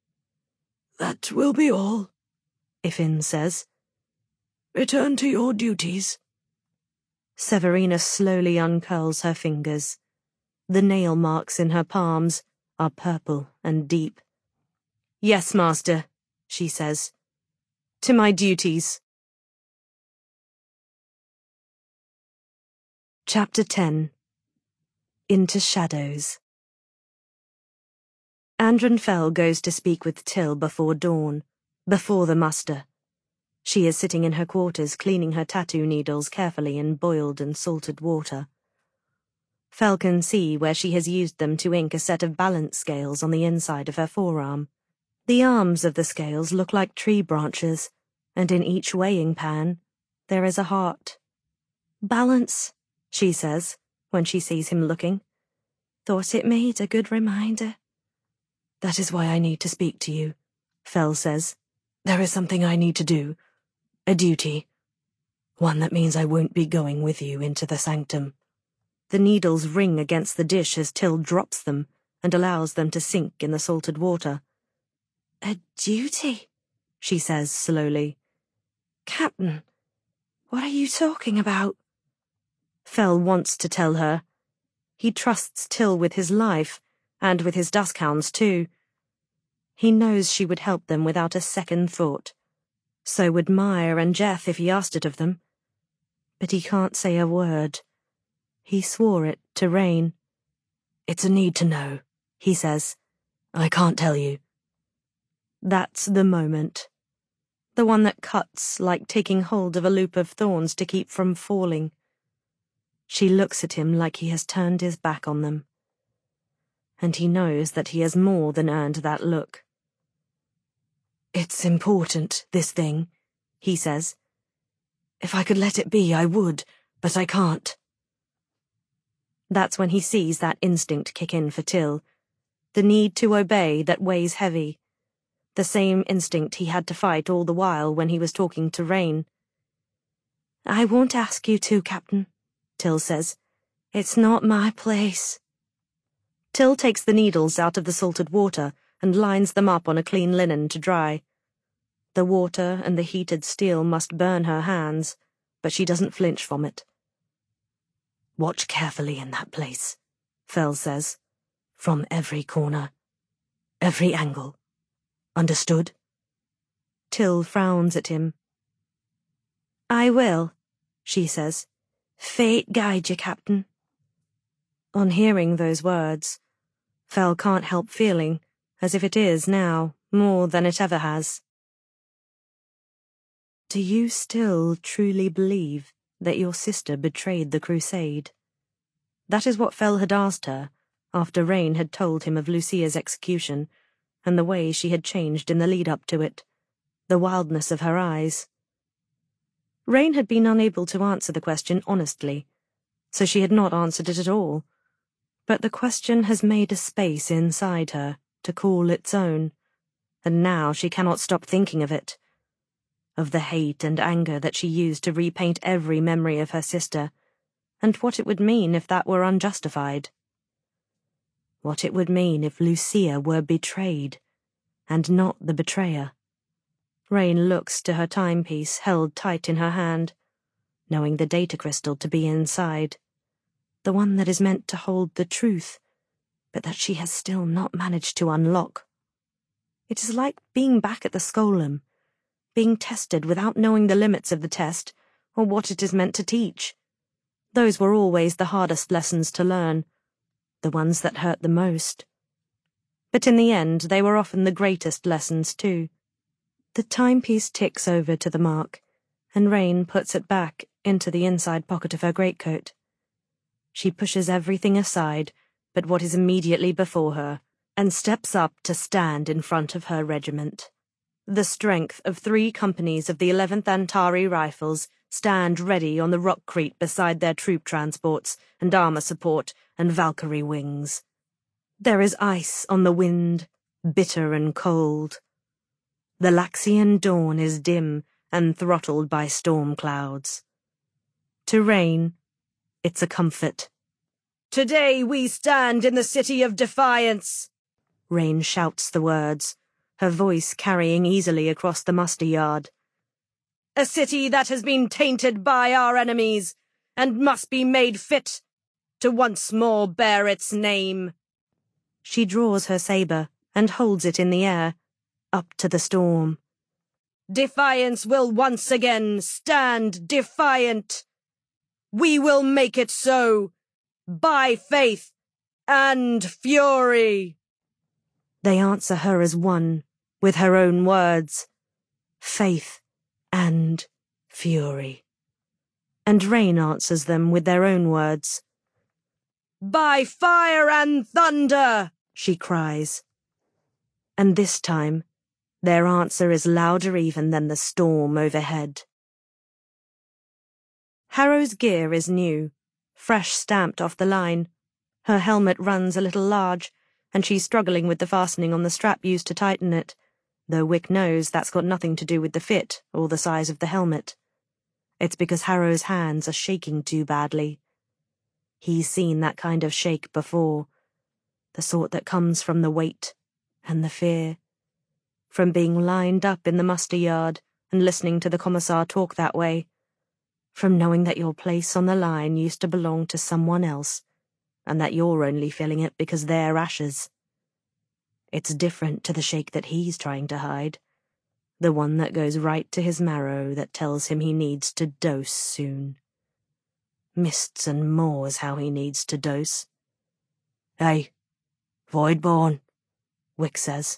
"That will be all," Iffin says. "Return to your duties." Severina slowly uncurls her fingers. The nail marks in her palms are purple and deep. "Yes, master," she says. "To my duties." Chapter ten. Into shadows. Andren Fell goes to speak with Till before dawn, before the muster. She is sitting in her quarters cleaning her tattoo needles carefully in boiled and salted water. Fell can see where she has used them to ink a set of balance scales on the inside of her forearm. The arms of the scales look like tree branches, and in each weighing pan there is a heart. "Balance," she says, when she sees him looking. "Thought it made a good reminder." "That is why I need to speak to you," Fell says. "There is something I need to do. A duty. One that means I won't be going with you into the sanctum." The needles ring against the dish as Till drops them and allows them to sink in the salted water. "A duty?" she says slowly. "Captain, what are you talking about?" Fell wants to tell her. He trusts Till with his life, and with his duskhounds too. He knows she would help them without a second thought. So would Meyer and Jeff if he asked it of them. But he can't say a word. He swore it to Rain. "It's a need to know," he says. "I can't tell you." That's the moment. The one that cuts like taking hold of a loop of thorns to keep from falling. She looks at him like he has turned his back on them. And he knows that he has more than earned that look. "It's important, this thing," he says. "If I could let it be, I would, but I can't." That's when he sees that instinct kick in for Till. The need to obey that weighs heavy. The same instinct he had to fight all the while when he was talking to Rain. "I won't ask you to, Captain," Till says. "It's not my place." Till takes the needles out of the salted water and lines them up on a clean linen to dry. The water and the heated steel must burn her hands, but she doesn't flinch from it. "Watch carefully in that place," Fell says. "From every corner. Every angle. Understood?" Till frowns at him. "I will," she says. "Fate guide you, Captain." On hearing those words, Fell can't help feeling as if it is now more than it ever has. Do you still truly believe that your sister betrayed the crusade? That is what Fell had asked her after Rain had told him of Lucia's execution and the way she had changed in the lead-up to it, the wildness of her eyes. Rain had been unable to answer the question honestly, so she had not answered it at all. But the question has made a space inside her to call its own, and now she cannot stop thinking of it, of the hate and anger that she used to repaint every memory of her sister, and what it would mean if that were unjustified. What it would mean if Lucia were betrayed, and not the betrayer. Rain looks to her timepiece held tight in her hand, knowing the data crystal to be inside, the one that is meant to hold the truth, but that she has still not managed to unlock. It is like being back at the Skolem, being tested without knowing the limits of the test or what it is meant to teach. Those were always the hardest lessons to learn, the ones that hurt the most. But in the end, they were often the greatest lessons too. The timepiece ticks over to the mark, and Rain puts it back into the inside pocket of her greatcoat. She pushes everything aside but what is immediately before her, and steps up to stand in front of her regiment. The strength of three companies of the eleventh Antari Rifles stand ready on the rockcrete beside their troop transports and armor support and Valkyrie wings. There is ice on the wind, bitter and cold. The Laxian dawn is dim and throttled by storm clouds. To Rain, it's a comfort. "Today we stand in the city of defiance," Rain shouts the words, her voice carrying easily across the muster yard. "A city that has been tainted by our enemies, and must be made fit to once more bear its name." She draws her saber and holds it in the air, up to the storm. "Defiance will once again stand defiant. We will make it so, by faith and fury. They answer her as one, with her own words. Faith and fury. And Rain answers them with their own words. By fire and thunder, she cries. And this time, their answer is louder even than the storm overhead. Harrow's gear is new, fresh stamped off the line. Her helmet runs a little large, and she's struggling with the fastening on the strap used to tighten it, though Wick knows that's got nothing to do with the fit or the size of the helmet. It's because Harrow's hands are shaking too badly. He's seen that kind of shake before, the sort that comes from the weight and the fear, from being lined up in the muster yard and listening to the commissar talk that way, from knowing that your place on the line used to belong to someone else, and that you're only feeling it because they're ashes. It's different to the shake that he's trying to hide, the one that goes right to his marrow that tells him he needs to dose soon. Mists and more's how he needs to dose. Hey, Voidborn, Wick says.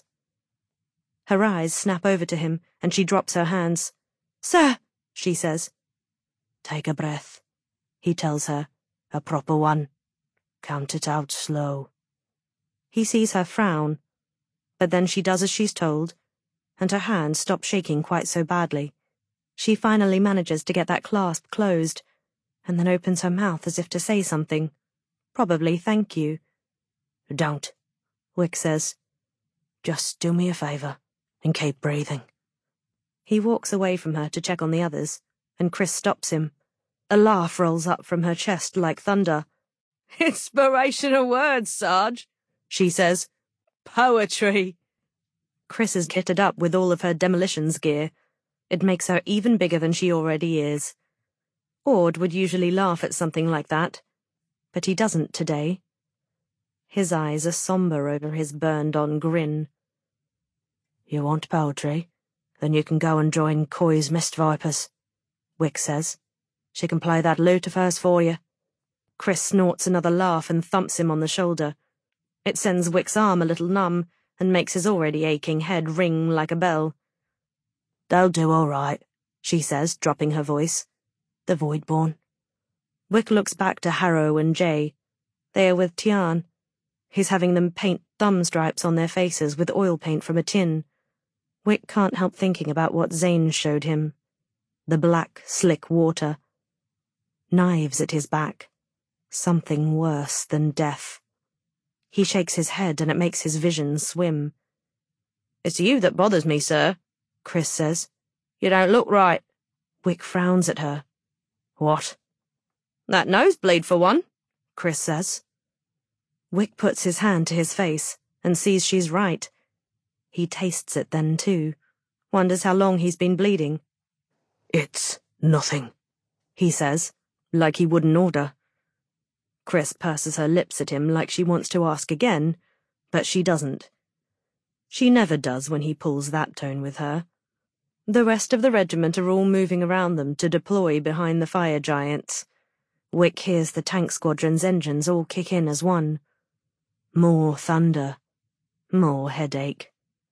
Her eyes snap over to him, and she drops her hands. Sir, she says. Take a breath, he tells her, a proper one. Count it out slow. He sees her frown, but then she does as she's told, and her hands stop shaking quite so badly. She finally manages to get that clasp closed, and then opens her mouth as if to say something. Probably thank you. Don't, Wick says. Just do me a favour and keep breathing. He walks away from her to check on the others, and Chris stops him. A laugh rolls up from her chest like thunder. Inspirational words, Sarge, she says. Poetry. Chris is kitted up with all of her demolitions gear. It makes her even bigger than she already is. Ord would usually laugh at something like that, but he doesn't today. His eyes are somber over his burned-on grin. You want poetry? Then you can go and join Coy's Mist Vipers, Wick says. She can play that lute of hers for you. Chris snorts another laugh and thumps him on the shoulder. It sends Wick's arm a little numb and makes his already aching head ring like a bell. They'll do all right, she says, dropping her voice. The Voidborn. Wick looks back to Harrow and Jay. They are with Tian. He's having them paint thumb stripes on their faces with oil paint from a tin. Wick can't help thinking about what Zane showed him. The black, slick water. Knives at his back. Something worse than death. He shakes his head and it makes his vision swim. It's you that bothers me, sir, Chris says. You don't look right. Wick frowns at her. What? That nosebleed for one, Chris says. Wick puts his hand to his face and sees she's right. He tastes it then too, wonders how long he's been bleeding. It's nothing, he says, like he wouldn't order. Chris purses her lips at him like she wants to ask again, but she doesn't. She never does when he pulls that tone with her. The rest of the regiment are all moving around them to deploy behind the fire giants. Wick hears the tank squadron's engines all kick in as one. More thunder. More headache.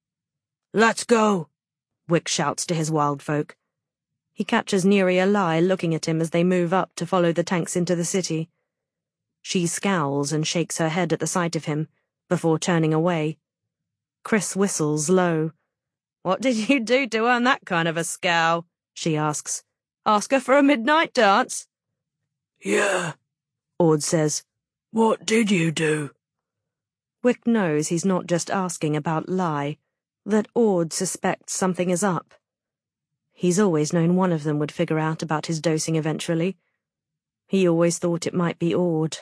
Let's go, Wick shouts to his wild folk. He catches Nuria Lai looking at him as they move up to follow the tanks into the city. She scowls and shakes her head at the sight of him, before turning away. Chris whistles low. What did you do to earn that kind of a scowl? She asks. Ask her for a midnight dance? Yeah, Ord says. What did you do? Wick knows he's not just asking about Lai, that Ord suspects something is up. He's always known one of them would figure out about his dosing eventually. He always thought it might be Ord.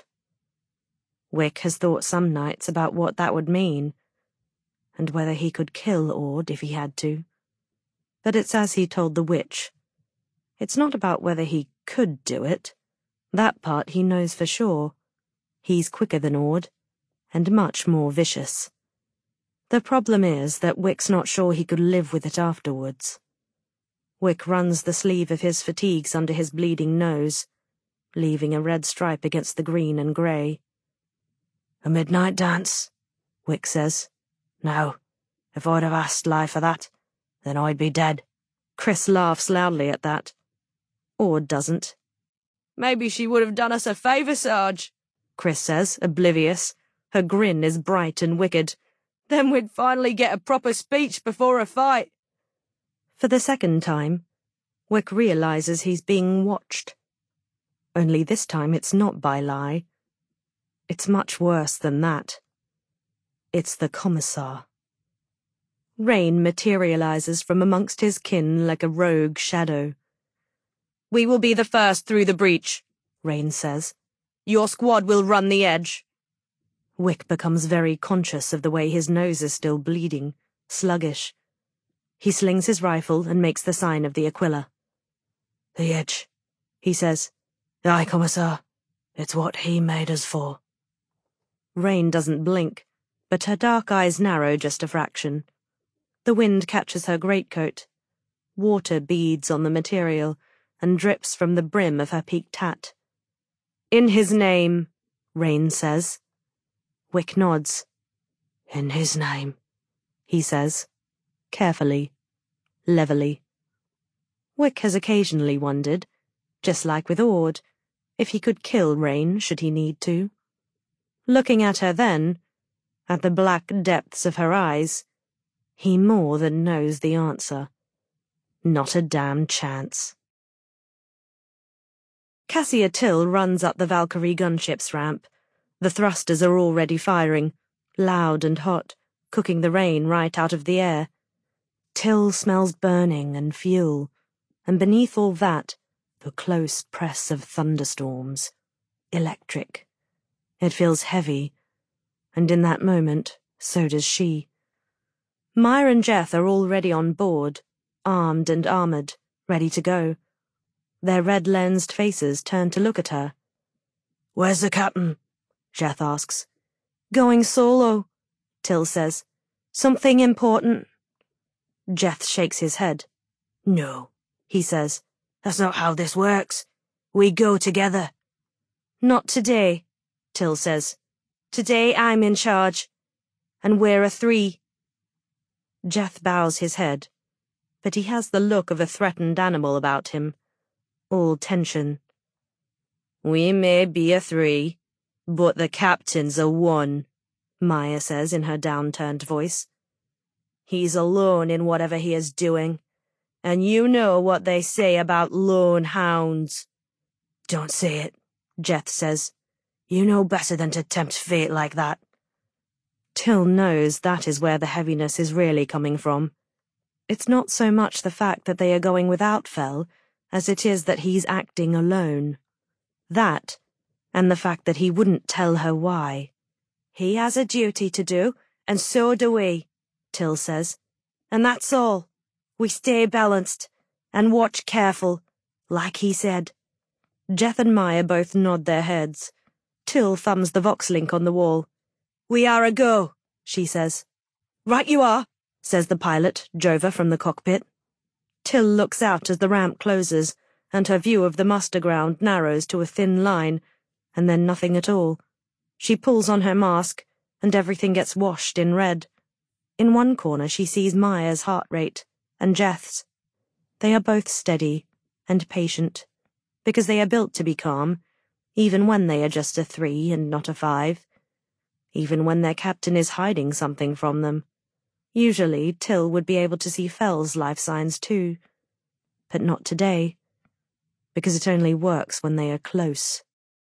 Wick has thought some nights about what that would mean, and whether he could kill Ord if he had to. But it's as he told the witch. It's not about whether he could do it. That part he knows for sure. He's quicker than Ord, and much more vicious. The problem is that Wick's not sure he could live with it afterwards. Wick runs the sleeve of his fatigues under his bleeding nose, leaving a red stripe against the green and grey. A midnight dance, Wick says. Now, if I'd have asked Li for that, then I'd be dead. Chris laughs loudly at that. Or doesn't. Maybe she would have done us a favour, Sarge, Chris says, oblivious. Her grin is bright and wicked. Then we'd finally get a proper speech before a fight. For the second time, Wick realizes he's being watched. Only this time it's not by Li. It's much worse than that. It's the Commissar. Rain materializes from amongst his kin like a rogue shadow. We will be the first through the breach, Rain says. Your squad will run the edge. Wick becomes very conscious of the way his nose is still bleeding, sluggish. He slings his rifle and makes the sign of the Aquila. The edge, he says. Aye, Commissar. It's what he made us for. Rain doesn't blink, but her dark eyes narrow just a fraction. The wind catches her greatcoat. Water beads on the material and drips from the brim of her peaked hat. In his name, Rain says. Wick nods. In his name, he says, carefully, levelly. Wick has occasionally wondered, just like with Ord, if he could kill Rain should he need to. Looking at her then, at the black depths of her eyes, he more than knows the answer. Not a damn chance. Cassia Till runs up the Valkyrie gunship's ramp. The thrusters are already firing, loud and hot, cooking the rain right out of the air. Till smells burning and fuel, and beneath all that, the close press of thunderstorms. Electric. It feels heavy, and in that moment, so does she. Myre and Jeth are already on board, armed and armoured, ready to go. Their red-lensed faces turn to look at her. Where's the captain? Jeth asks. Going solo, Till says. Something important. Jeth shakes his head. No, he says. That's not how this works. We go together. Not today, Till says. Today I'm in charge. And we're a three. Jeth bows his head, but he has the look of a threatened animal about him. All tension. We may be a three, but the captain's a one, Myre says in her downturned voice. He's alone in whatever he is doing, and you know what they say about lone hounds. Don't say it, Jeth says. You know better than to tempt fate like that. Till knows that is where the heaviness is really coming from. It's not so much the fact that they are going without Fel, as it is that he's acting alone. That, and the fact that he wouldn't tell her why. He has a duty to do, and so do we, Till says. And that's all. We stay balanced, and watch careful, like he said. Jeth and Myre both nod their heads. Till thumbs the Vox link on the wall. We are a go, she says. Right you are, says the pilot, Jova from the cockpit. Till looks out as the ramp closes, and her view of the muster ground narrows to a thin line, and then nothing at all. She pulls on her mask, and everything gets washed in red. In one corner she sees Myre's heart rate, and Jeth's. They are both steady and patient, because they are built to be calm, even when they are just a three and not a five. Even when their captain is hiding something from them. Usually, Till would be able to see Fel's life signs too. But not today, because it only works when they are close.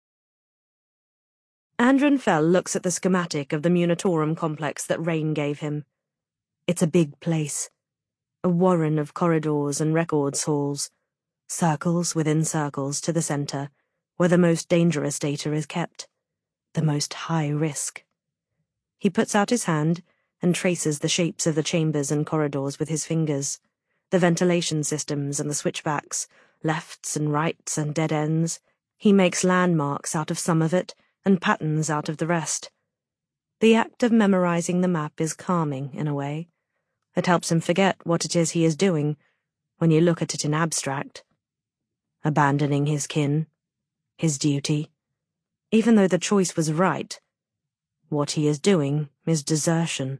Andren Fel looks at the schematic of the Munitorum complex that Rain gave him. It's a big place. A warren of corridors and records halls. Circles within circles to the centre, where the most dangerous data is kept. The most high risk. He puts out his hand and traces the shapes of the chambers and corridors with his fingers, the ventilation systems and the switchbacks, lefts and rights and dead ends. He makes landmarks out of some of it and patterns out of the rest. The act of memorizing the map is calming in a way. It helps him forget what it is he is doing when you look at it in abstract. Abandoning his kin, his duty. Even though the choice was right, What he is doing is desertion.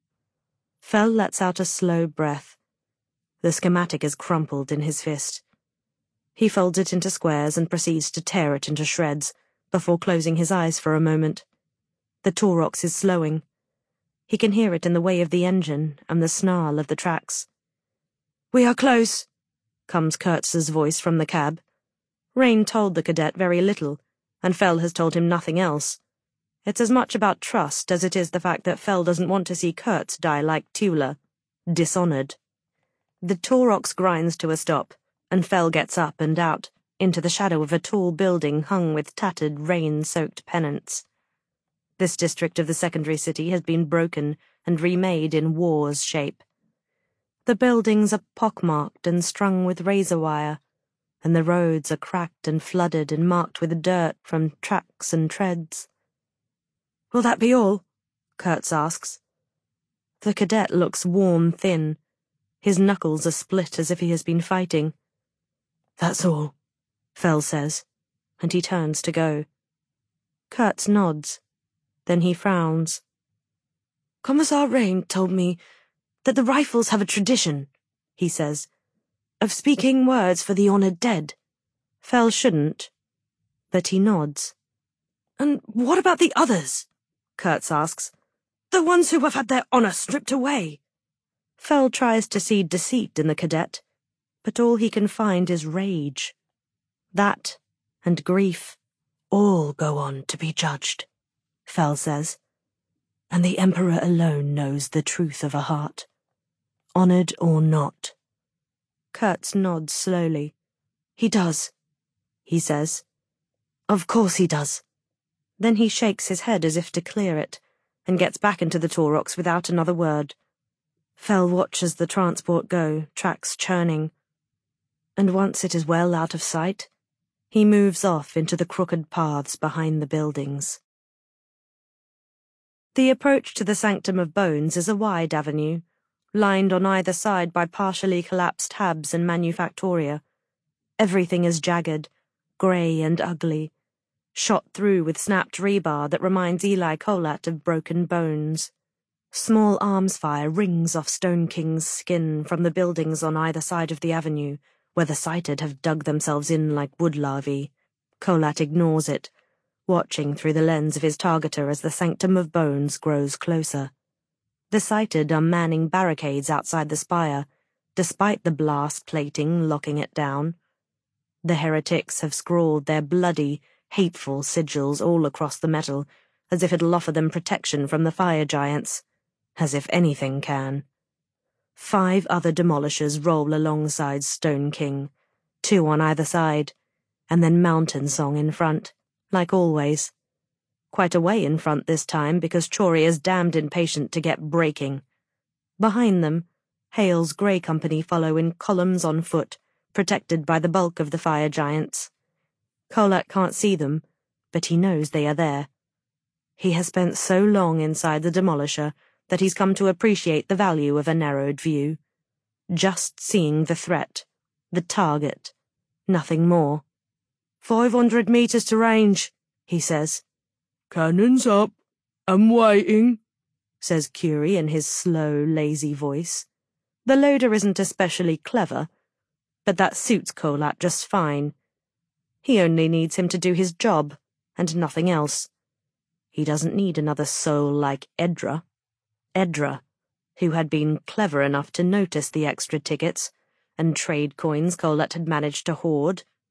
Fell lets out a slow breath. The schematic is crumpled in his fist. He folds it into squares and proceeds to tear it into shreds, before closing his eyes for a moment. The Taurox is slowing. He can hear it in the way of the engine and the snarl of the tracks. "We are close," comes Kurtz's voice from the cab. Rain told the cadet very little, and Fell has told him nothing else. It's as much about trust as it is the fact that Fell doesn't want to see Kurtz die like Tula, dishonored. The Taurox grinds to a stop, and Fell gets up and out, into the shadow of a tall building hung with tattered, rain-soaked pennants. This district of the secondary city has been broken and remade in war's shape. The buildings are pockmarked and strung with razor wire, and the roads are cracked and flooded and marked with dirt from tracks and treads. "Will that be all?" Kurtz asks. The cadet looks worn thin. His knuckles are split as if he has been fighting. "That's all," Fell says, and he turns to go. Kurtz nods. Then he frowns. "Commissar Rain told me that the rifles have a tradition," he says, "of speaking words for the honored dead." Fell shouldn't, but he nods. "And what about the others?" Kurtz asks. "The ones who have had their honor stripped away." Fell tries to see deceit in the cadet, but all he can find is rage. That, and grief, all go on to be judged, Fell says, and the Emperor alone knows the truth of a heart, honored or not. Kurtz nods slowly. "He does," he says. "Of course he does." Then he shakes his head as if to clear it, and gets back into the Taurox without another word. Fell watches the transport go, tracks churning, and once it is well out of sight, he moves off into the crooked paths behind the buildings. The approach to the Sanctum of Bones is a wide avenue, lined on either side by partially collapsed habs and manufactoria. Everything is jagged, grey and ugly, shot through with snapped rebar that reminds Eli Kolat of broken bones. Small arms fire rings off Stone King's skin from the buildings on either side of the avenue, where the sighted have dug themselves in like wood larvae. Kolat ignores it, watching through the lens of his targeter as the Sanctum of Bones grows closer. The sighted are manning barricades outside the spire, despite the blast plating locking it down. The heretics have scrawled their bloody, hateful sigils all across the metal, as if it'll offer them protection from the fire giants, as if anything can. Five other demolishers roll alongside Stone King, two on either side, and then Mountain Song in front, like always. Quite a way in front this time, because Chori is damned impatient to get breaking. Behind them, Hale's Grey Company follow in columns on foot, protected by the bulk of the fire giants. Kolat can't see them, but he knows they are there. He has spent so long inside the demolisher that he's come to appreciate the value of a narrowed view. Just seeing the threat, the target, nothing more. Five hundred meters to range, he says. "Cannons up. I'm waiting," says Curie in his slow, lazy voice. The loader isn't especially clever, but that suits Kolat just fine. He only needs him to do his job, and nothing else. He doesn't need another soul like Edra. Edra, who had been clever enough to notice the extra tickets and trade coins Kolat had managed to hoard,